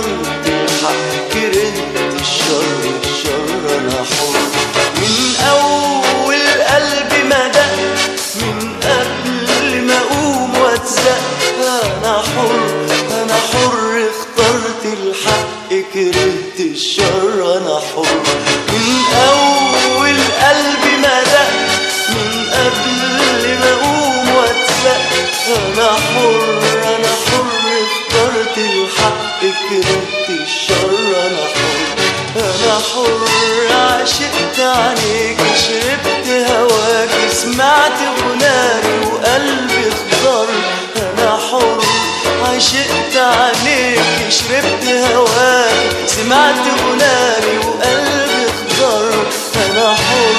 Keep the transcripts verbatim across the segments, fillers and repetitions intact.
اخترت الحق كرهت الشر، الشر انا حر. من اول قلبي ما دق، من قبل ما اقوم واتزق، انا حر انا حر اخترت الحق كرهت الشر انا حر. من اول قلبي ما دق، من قبل ما اقوم واتزق، انا حر انا حر اخترت الحق كرهت الشر انا حر. انا حر عشقت عليك شربت هواك سمعت غناك وقلبي اخضر. انا حر عشقت عليك شربت هواك سمعت غناك وقلبي اخضر. انا حر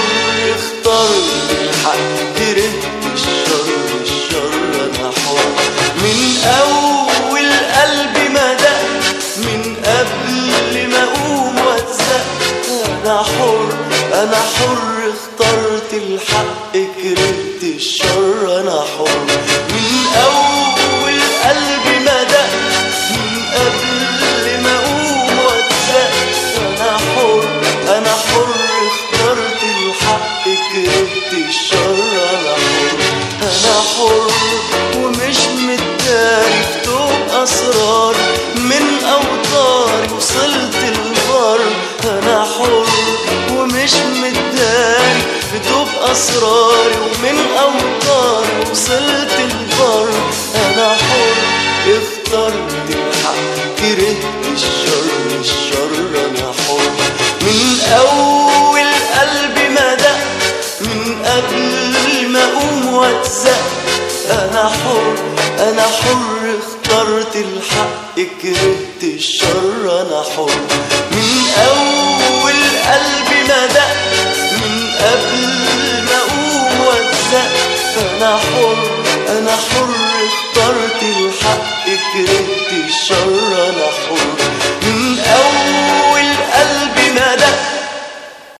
اخترت الحق كرهت الشر، الشر انا حر. من اول قلبي ما دق، من قبل ما اقوم واتزق، انا حر انا حر اخترت الحق كرهت الشر انا حر. من اول قلبي ما دق، من قبل ما اقوم واتزق، انا حر انا حر اخترت الحق كرهت الشر انا حر. انا حر ومش متداري في توب اسرار، من اوطاري وصلت البر. انا حر ومش متداري في توب اسراري، ومن اوطاري وصلت البر. انا حر اخترت الحق كرهت الشر، الشر انا حر. من اول قلبي ما دق، من قبل ما اقوم واتزق، انا حر انا حر اخترت الحق كرهت الشر انا حر. من اول قلبي ما دق، من قبل ما اقوم واتزق، انا حر انا حر اخترت الحق كرهت الشر